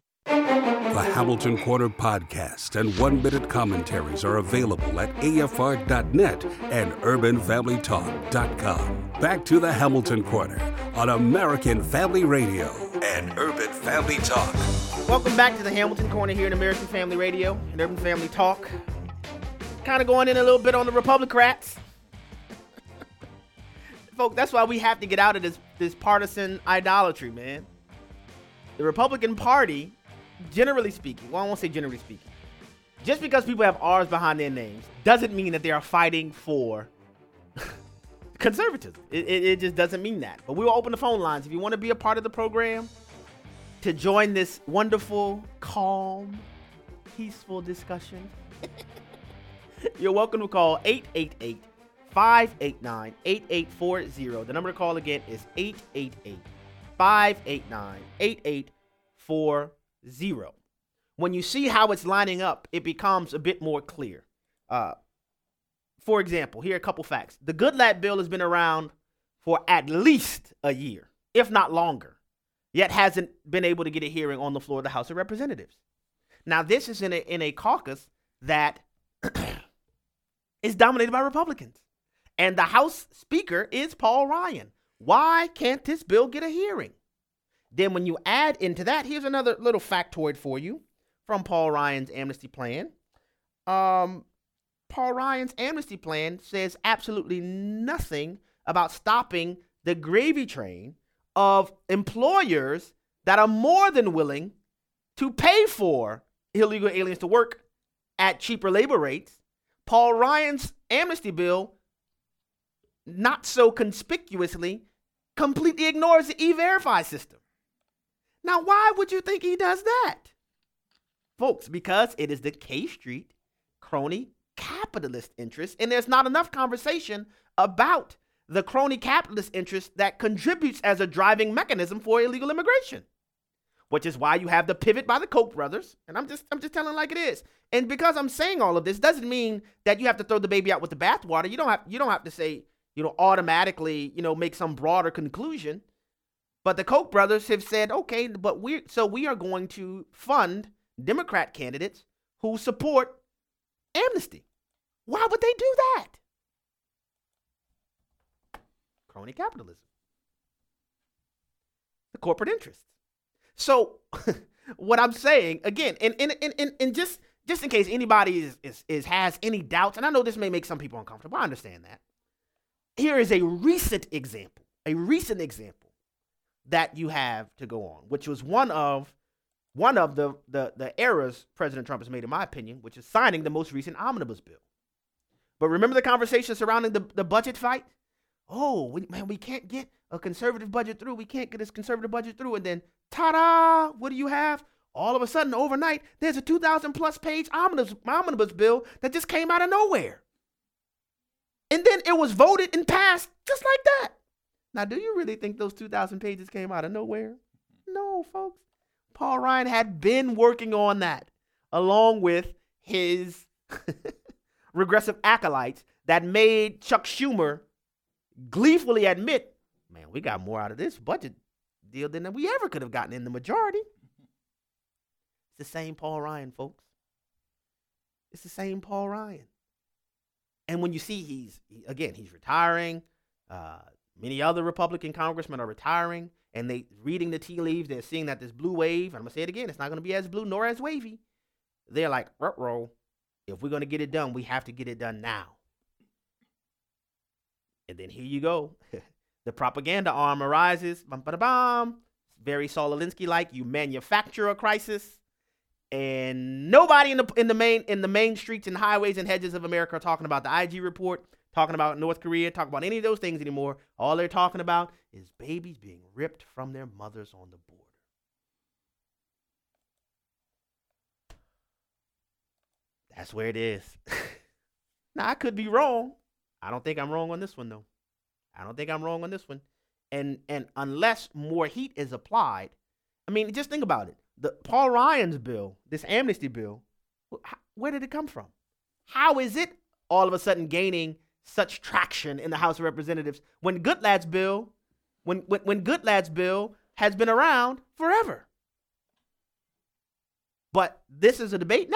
The Hamilton Corner podcast and one-minute commentaries are available at A F R dot net and urban family talk dot com. Back to the Hamilton Corner on American Family Radio and Urban Family Talk. Welcome back to the Hamilton Corner here in American Family Radio and Urban Family Talk. Kind of going in a little bit on the Republicrats. Folks, that's why we have to get out of this, this partisan idolatry, man. The Republican Party, generally speaking, well, I won't say generally speaking, just because people have R's behind their names doesn't mean that they are fighting for conservatism. It, it, it just doesn't mean that. But we will open the phone lines. If you want to be a part of the program, to join this wonderful, calm, peaceful discussion, you're welcome to call eight eight eight, five eight nine, eight eight four zero. The number to call again is eight eight eight, five eight nine, eight eight four zero. When you see how it's lining up, it becomes a bit more clear. Uh, for example, here are a couple facts. The Goodlatte bill has been around for at least a year, if not longer, yet hasn't been able to get a hearing on the floor of the House of Representatives. Now, this is in a, in a caucus that is dominated by Republicans. And the House Speaker is Paul Ryan. Why can't this bill get a hearing? Then when you add into that, here's another little factoid for you from Paul Ryan's amnesty plan. Um, Paul Ryan's amnesty plan says absolutely nothing about stopping the gravy train of employers that are more than willing to pay for illegal aliens to work at cheaper labor rates. Paul Ryan's amnesty bill, not so conspicuously, completely ignores the E-Verify system. Now, why would you think he does that? Folks, because it is the K Street crony capitalist interest, and there's not enough conversation about the crony capitalist interest that contributes as a driving mechanism for illegal immigration, which is why you have the pivot by the Koch brothers. And I'm just I'm just telling it like it is. And because I'm saying all of this doesn't mean that you have to throw the baby out with the bathwater. You don't have you don't have to say, you know, automatically, you know, make some broader conclusion. But the Koch brothers have said, okay, but we so we are going to fund Democrat candidates who support amnesty. Why would they do that? Crony capitalism. The corporate interests. So what I'm saying, again, and, and, and, and, and just, just in case anybody is, is, is has any doubts, and I know this may make some people uncomfortable, I understand that. Here is a recent example, a recent example that you have to go on, which was one of one of the, the, the errors President Trump has made, in my opinion, which is signing the most recent omnibus bill. But remember the conversation surrounding the, the budget fight? Oh, we, man, we can't get a conservative budget through. We can't get this conservative budget through. And then, ta-da, what do you have? All of a sudden, overnight, there's a two thousand plus page omnibus, omnibus bill that just came out of nowhere. And then it was voted and passed just like that. Now, do you really think those two thousand pages came out of nowhere? No, folks. Paul Ryan had been working on that along with his regressive acolytes that made Chuck Schumer gleefully admit, man, we got more out of this budget deal than we ever could have gotten in the majority. It's the same Paul Ryan, folks. It's the same Paul Ryan. And when you see he's, he, again, he's retiring, uh, many other Republican congressmen are retiring, and they reading the tea leaves, they're seeing that this blue wave, I'm going to say it again, it's not going to be as blue nor as wavy. They're like, ruh-roh, if we're going to get it done, we have to get it done now. And then here you go. The propaganda arm arises. Bum, ba, da, bum. Very Saul Alinsky-like. You manufacture a crisis, and nobody in the in the main in the main streets and highways and hedges of America are talking about the I G report, talking about North Korea, talking about any of those things anymore. All they're talking about is babies being ripped from their mothers on the border. That's where it is. Now, I could be wrong. I don't think I'm wrong on this one, though. I don't think I'm wrong on this one. And and unless more heat is applied, I mean, just think about it. The Paul Ryan's bill, this amnesty bill, where did it come from? How is it all of a sudden gaining such traction in the House of Representatives when Goodlatte's bill, when when, when Goodlatte's bill has been around forever? But this is a debate now?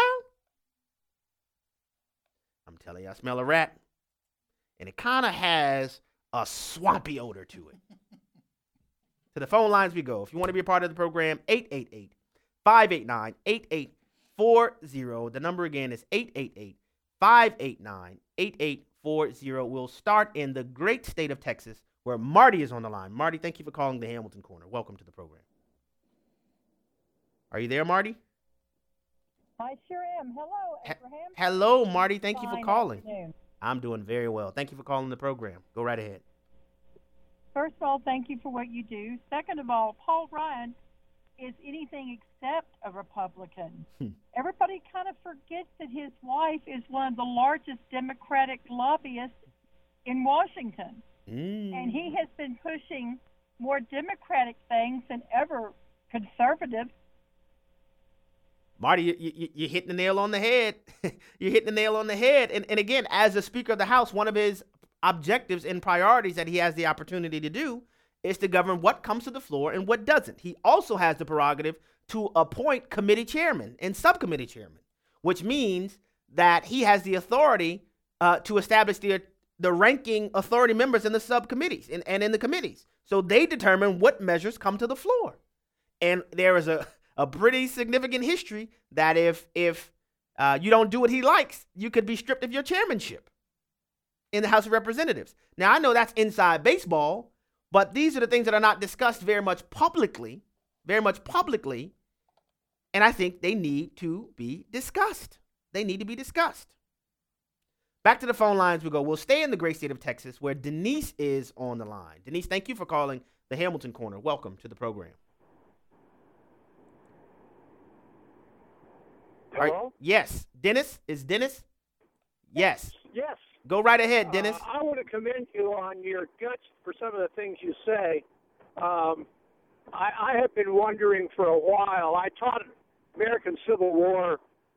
I'm telling you, I smell a rat. And it kind of has a swampy odor to it. To the phone lines we go. If you want to be a part of the program, eight eight eight, five eight nine, eight eight four zero. The number again is eight eight eight, five eight nine, eight eight four zero. We'll start in the great state of Texas, where Marty is on the line. Marty, thank you for calling the Hamilton Corner. Welcome to the program. Are you there, Marty? I sure am. Hello, Abraham. Hello, Marty. Thank you for Fine calling. afternoon. I'm doing very well. Thank you for calling the program. Go right ahead. First of all, thank you for what you do. Second of all, Paul Ryan is anything except a Republican. Hmm. Everybody kind of forgets that his wife is one of the largest Democratic lobbyists in Washington. Mm. And he has been pushing more Democratic things than ever conservative. Marty, you, you, you're hitting the nail on the head. You're hitting the nail on the head. And, and again, as the Speaker of the House, one of his objectives and priorities that he has the opportunity to do is to govern what comes to the floor and what doesn't. He also has the prerogative to appoint committee chairman and subcommittee chairman, which means that he has the authority uh, to establish the, the ranking authority members in the subcommittees and, and in the committees. So they determine what measures come to the floor. And there is a... a pretty significant history that if if uh, you don't do what he likes, you could be stripped of your chairmanship in the House of Representatives. Now, I know that's inside baseball, but these are the things that are not discussed very much publicly, very much publicly, and I think they need to be discussed. They need to be discussed. Back to the phone lines we go. We'll stay in the great state of Texas where Denise is on the line. Denise, thank you for calling the Hamilton Corner. Welcome to the program. Hello? All right. Yes. Dennis? Is Dennis? Yes. Yes. Go right ahead, Dennis. Uh, I want to commend you on your guts for some of the things you say. Um, I, I have been wondering for a while. I taught American Civil War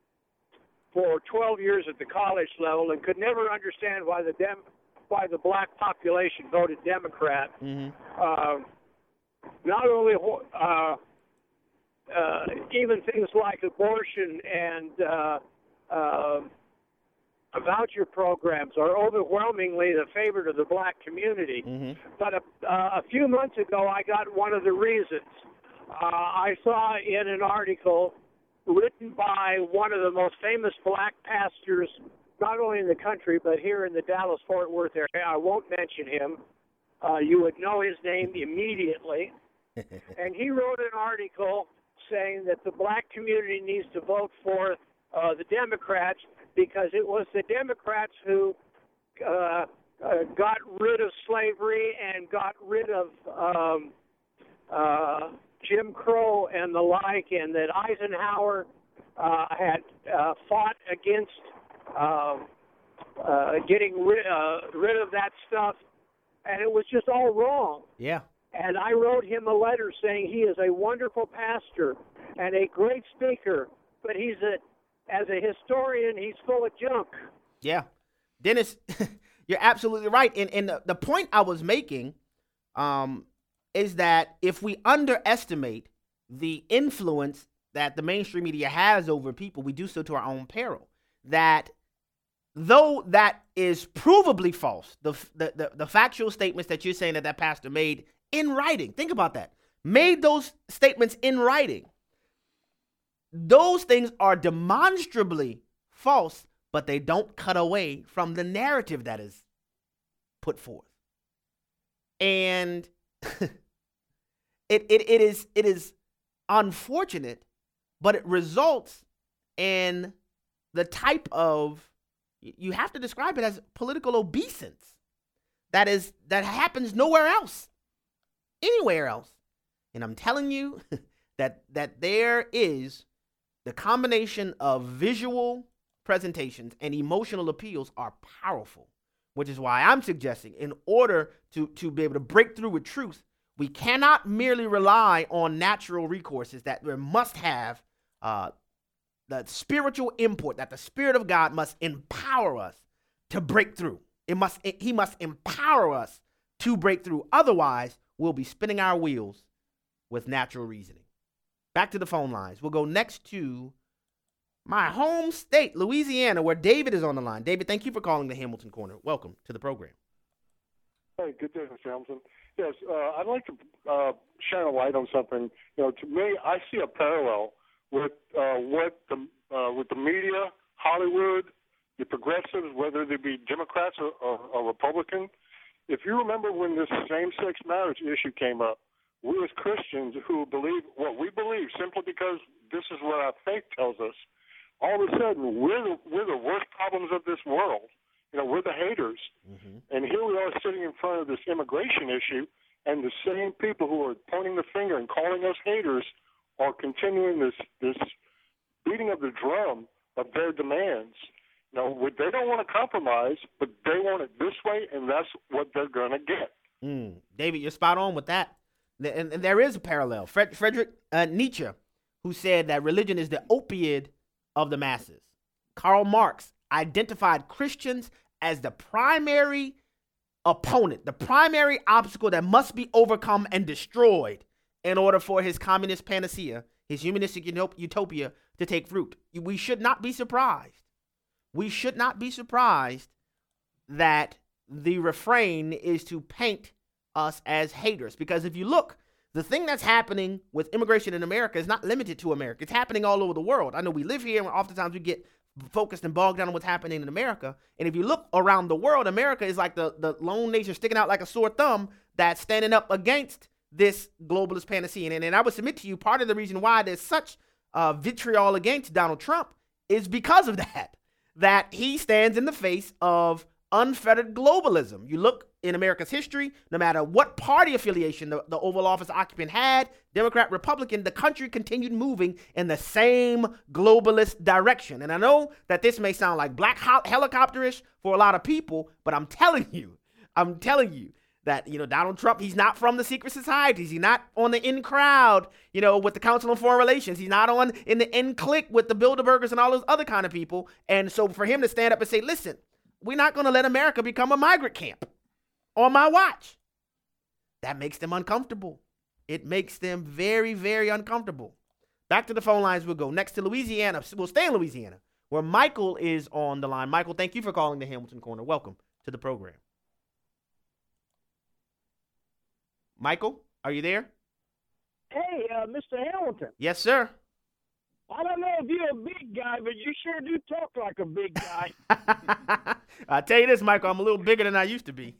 for twelve years at the college level and could never understand why the Dem- why the black population voted Democrat. Mm-hmm. Uh, not only uh, uh, even things like abortion and uh, uh, voucher programs are overwhelmingly the favorite of the black community. Mm-hmm. But a, uh, a few months ago, I got one of the reasons. Uh, I saw in an article written by one of the most famous black pastors, not only in the country, but here in the Dallas-Fort Worth area. I won't mention him. Uh, you would know his name immediately. And he wrote an article saying that the black community needs to vote for uh, the Democrats because it was the Democrats who uh, uh, got rid of slavery and got rid of um, uh, Jim Crow and the like, and that Eisenhower uh, had uh, fought against uh, uh, getting rid, uh, rid of that stuff, and it was just all wrong. Yeah. And I wrote him a letter saying he is a wonderful pastor and a great speaker, but he's a, as a historian, he's full of junk. Yeah. Dennis, you're absolutely right. And, and the, the point I was making um, is that if we underestimate the influence that the mainstream media has over people, we do so to our own peril. That though that is provably false, the, the, the, the factual statements that you're saying that that pastor made in writing, think about that, made those statements in writing. Those things are demonstrably false, but they don't cut away from the narrative that is put forth. And it, it it is it is unfortunate, but it results in the type of, you have to describe it as political obeisance that is that happens nowhere else, anywhere else. And I'm telling you that that there is the combination of visual presentations and emotional appeals are powerful, which is why I'm suggesting in order to, to be able to break through with truth, we cannot merely rely on natural recourses, that we must have uh, the spiritual import, that the Spirit of God must empower us to break through. It must, it, he must empower us to break through. Otherwise, we'll be spinning our wheels with natural reasoning. Back to the phone lines. We'll go next to my home state, Louisiana, where David is on the line. David, thank you for calling the Hamilton Corner. Welcome to the program. Hey, good day, Mister Hamilton. Yes, uh, I'd like to uh, shine a light on something. You know, to me, I see a parallel with uh, what the uh, with the media, Hollywood, the progressives, whether they be Democrats or, or, or Republican. If you remember when this same-sex marriage issue came up, we as Christians who believe what we believe simply because this is what our faith tells us, all of a sudden we're the, we're the worst problems of this world. You know, we're the haters. Mm-hmm. And here we are sitting in front of this immigration issue, and the same people who are pointing the finger and calling us haters are continuing this, this beating of the drum of their demands. You know, they don't want to compromise, but they want it this way, and that's what they're going to get. Mm. David, you're spot on with that. And, and there is a parallel. Fred, Friedrich uh, Nietzsche, who said that religion is the opiate of the masses. Karl Marx identified Christians as the primary opponent, the primary obstacle that must be overcome and destroyed in order for his communist panacea, his humanistic utopia, to take fruit. We should not be surprised. We should not be surprised that the refrain is to paint us as haters, because if you look, the thing that's happening with immigration in America is not limited to America. It's happening all over the world. I know we live here, and oftentimes we get focused and bogged down on what's happening in America. And if you look around the world, America is like the, the lone nation sticking out like a sore thumb that's standing up against this globalist panacea. And, and I would submit to you, part of the reason why there's such uh, vitriol against Donald Trump is because of that. that he stands in the face of unfettered globalism. You look in America's history, no matter what party affiliation the, the Oval Office occupant had, Democrat, Republican, the country continued moving in the same globalist direction. And I know that this may sound like black helicopterish for a lot of people, but I'm telling you, I'm telling you that, you know, Donald Trump, he's not from the secret societies. He's not on the in crowd, you know, with the Council on Foreign Relations. He's not on in the in clique with the Bilderbergers and all those other kind of people. And so for him to stand up and say, listen, we're not going to let America become a migrant camp on my watch, that makes them uncomfortable. It makes them very, very uncomfortable. Back to the phone lines we'll go. Next to Louisiana. We'll stay in Louisiana, where Michael is on the line. Michael, thank you for calling the Hamilton Corner. Welcome to the program. Michael, are you there? Hey, uh, Mister Hamilton. Yes, sir. I don't know if you're a big guy, but you sure do talk like a big guy. I'll tell you this, Michael, I'm a little bigger than I used to be.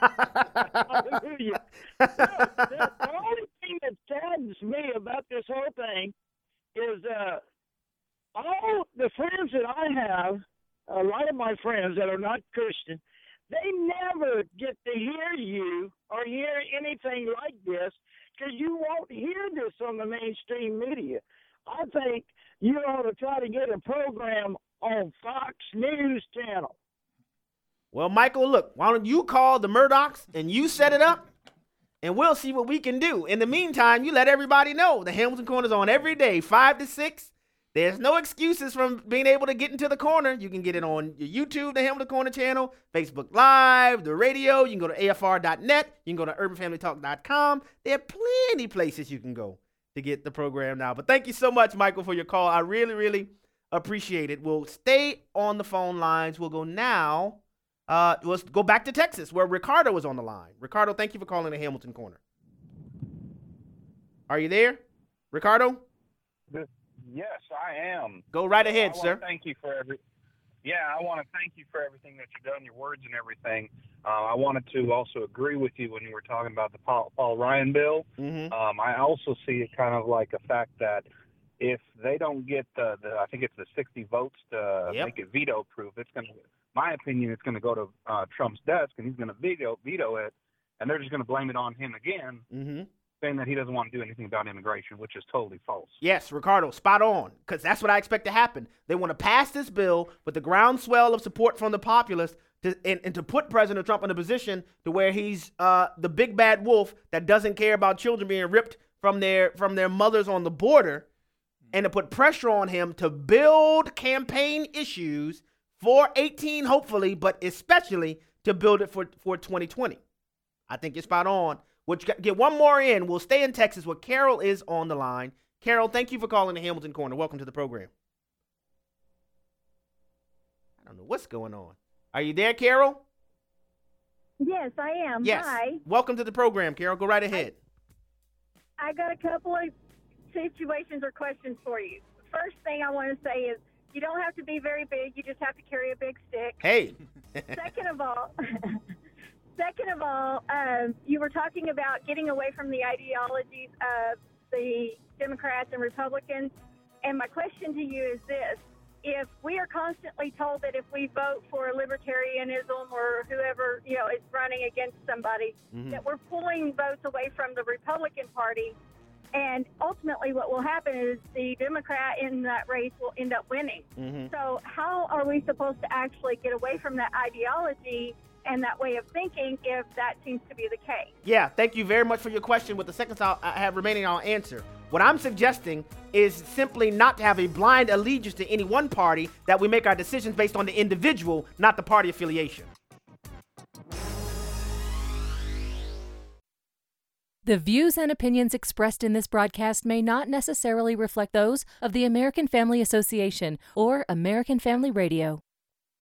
Hallelujah. So, the, the only thing that saddens me about this whole thing is uh, all the friends that I have, a lot of my friends that are not Christian, they never get to hear you or hear anything like this because you won't hear this on the mainstream media. I think you ought to try to get a program on Fox News Channel. Well, Michael, look, why don't you call the Murdochs and you set it up, and we'll see what we can do. In the meantime, you let everybody know the Hamilton Corner is on every day, five to six. There's no excuses from being able to get into the corner. You can get it on your YouTube, the Hamilton Corner channel, Facebook Live, the radio. You can go to A F R dot net. You can go to urban family talk dot com. There are plenty places you can go to get the program now. But thank you so much, Michael, for your call. I really, really appreciate it. We'll stay on the phone lines. We'll go now. Uh, let's go back to Texas, where Ricardo is on the line. Ricardo, thank you for calling the Hamilton Corner. Are you there, Ricardo? Yes, I am. Go right ahead, I sir. Thank you for every. Yeah, I want to thank you for everything that you've done, your words and everything. Uh, I wanted to also agree with you when you were talking about the Paul, Paul Ryan bill. Mm-hmm. Um, I also see it kind of like a fact that if they don't get the, the I think it's the sixty votes to Yep. make it veto proof, it's going to, my opinion, it's going to go to uh, Trump's desk and he's going to veto veto it, and they're just going to blame it on him again, Mm-hmm. saying that he doesn't want to do anything about immigration, which is totally false. Yes, Ricardo, spot on, because that's what I expect to happen. They want to pass this bill with the groundswell of support from the populace to, and, and to put President Trump in a position to where he's uh, the big bad wolf that doesn't care about children being ripped from their from their mothers on the border, and to put pressure on him to build campaign issues for eighteen, hopefully, but especially to build it for, for twenty twenty. I think you're spot on. We'll get one more in. We'll stay in Texas where Carol is on the line. Carol, thank you for calling the Hamilton Corner. Welcome to the program. I don't know what's going on. Are you there, Carol? Yes, I am. Yes. Hi. Welcome to the program, Carol. Go right ahead. I got a couple of situations or questions for you. First thing I want to say is you don't have to be very big. You just have to carry a big stick. Hey. Second of all, second of all, um, you were talking about getting away from the ideologies of the Democrats and Republicans. And my question to you is this. If we are constantly told that if we vote for libertarianism or whoever, you know, is running against somebody, Mhm. that we're pulling votes away from the Republican Party, and ultimately what will happen is the Democrat in that race will end up winning. Mhm. So how are we supposed to actually get away from that ideology and that way of thinking if that seems to be the case? Yeah, thank you very much for your question. With the seconds I'll, I have remaining, I'll answer. What I'm suggesting is simply not to have a blind allegiance to any one party, that we make our decisions based on the individual, not the party affiliation. The views and opinions expressed in this broadcast may not necessarily reflect those of the American Family Association or American Family Radio.